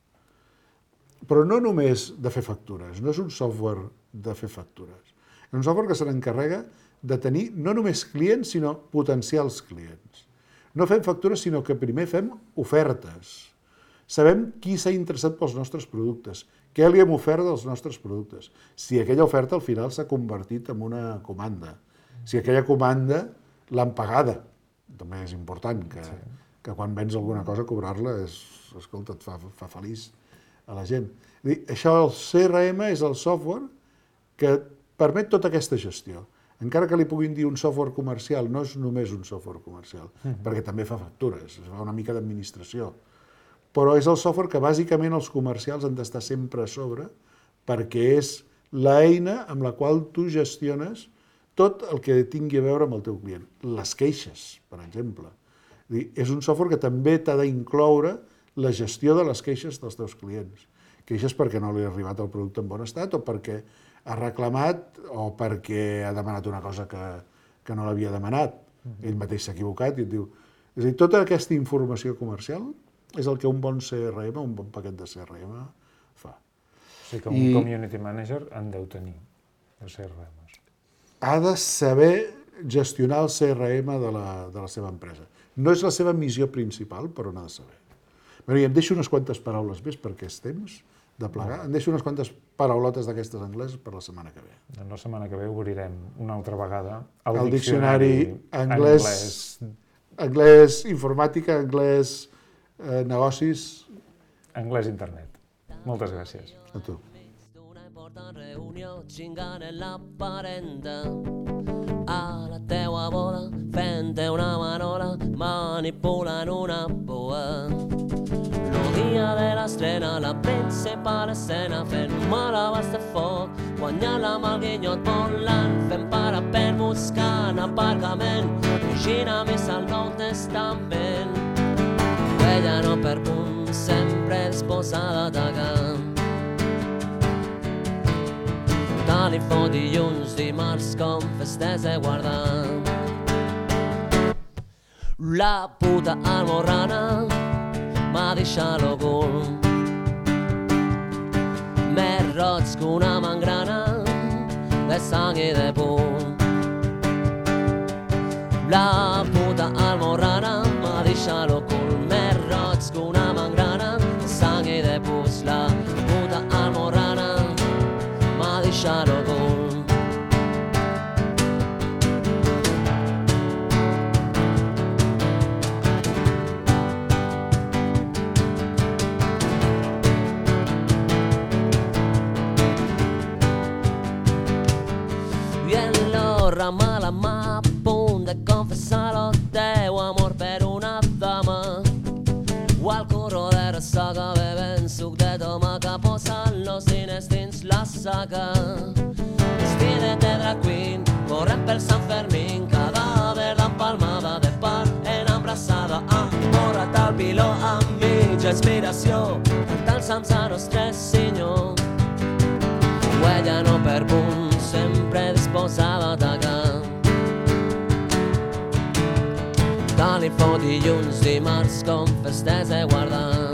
Però no només de fer factures, no és un software de fer factures. És un software que se n'encarrega de tenir no només clients, sinó potencials clients. No fem factures, sinó que primer fem ofertes. Sabem qui s'ha interessat pels nostres productes, què li hem ofert dels nostres productes, si aquella oferta al final s'ha convertit en una comanda, si aquella comanda l'han pagada. També és important que quan vens alguna cosa cobrar-la escolta, et fa feliç a la gent. Això, el CRM és el software que permet tota aquesta gestió. Encara que li puguin dir un software comercial, no és només un software comercial, perquè també fa factures, es fa una mica d'administració. Però és el software que bàsicament els comercials han d'estar sempre a sobre perquè és l'eina amb la qual tu gestiones tot el que tingui a veure amb el teu client. Les queixes, per exemple. És un software que també t'ha d'incloure la gestió de les queixes dels teus clients. Queixes perquè no li ha arribat el producte en bon estat o perquè ha reclamat o perquè ha demanat una cosa que no l'havia demanat. Ell mateix s'ha equivocat i et diu... És a dir, tota aquesta informació comercial és el que un bon CRM, un bon paquet de CRM fa. O sigui que un community manager en deu tenir, els CRMs. Ha de saber gestionar el CRM de la seva empresa. No és la seva missió principal, però n'ha de saber. I em deixo unes quantes paraules més perquè és temps de plegar. Em deixo unes quantes paraulotes d'aquestes angleses per la setmana que ve. La setmana que ve obrirem una altra vegada el diccionari anglès informàtica, anglès negocis... Anglès internet. Moltes gràcies. A tu. A la teua boda, fent-te una manola, manipulant una boa. El dia de l'estrena, la príncipa a l'escena, fent malabars de foc, guanyant amb el guinyot volant, fent parapent, buscant aparcament, llegint a missa el Nou Testament. Ella no per punt, sempre disposada a atacar. Tal i fot dilluns, dimarts, com festes de guardar. La puta almorrana m'ha deixat l'ocult. Més roig que una mangrana de sang i de punt. La puta almorrana m'ha deixat l'ocult. Més roig que una mangrana de sang i de puig. La puta almorrana m'ha deixat l'ocult. Rama la mà a punt de confessar el teu amor per una dama o al corro de ressaca bevent suc de tomaca posant los diners dins la saca vestida de drag queen corrent pel Sant Fermín cadàver d'empalmada de part en embrassada amorrat al piló amb mitja inspiració cantant sants a nostre senyor o ella no per punt sempre disposada a atacar. Tal i fot dilluns, dimarts, com festes de guardar.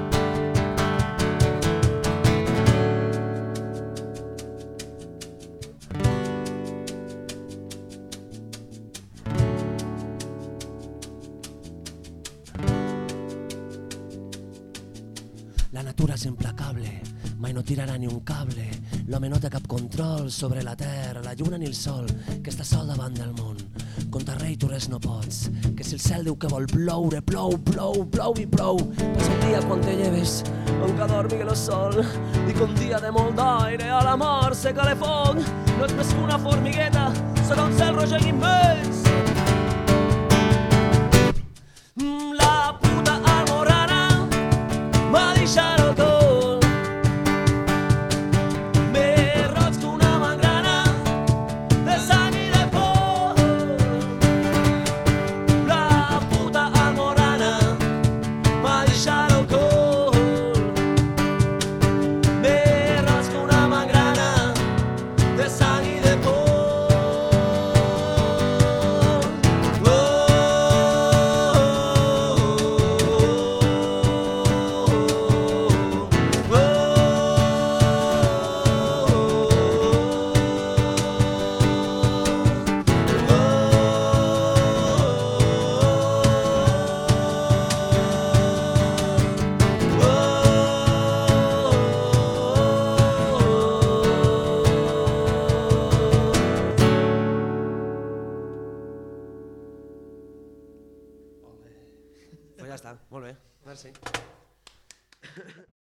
La natura és implacable, mai no tirarà ni un cable. L'home no té cap control sobre la terra, la lluna ni el sol, que està sol davant del món. Contra rei tu res no pots, que si el cel diu que vol ploure, plou, plou, plou i plou. Passa un dia quan te lleves, encara dormi el sol, i que un dia de molt d'aire a la mar se cale foc. No és més que una formigueta, sota un cel rogent immens. La puta almorrana m'ha deixat el cor. ja està, molt bé, merci.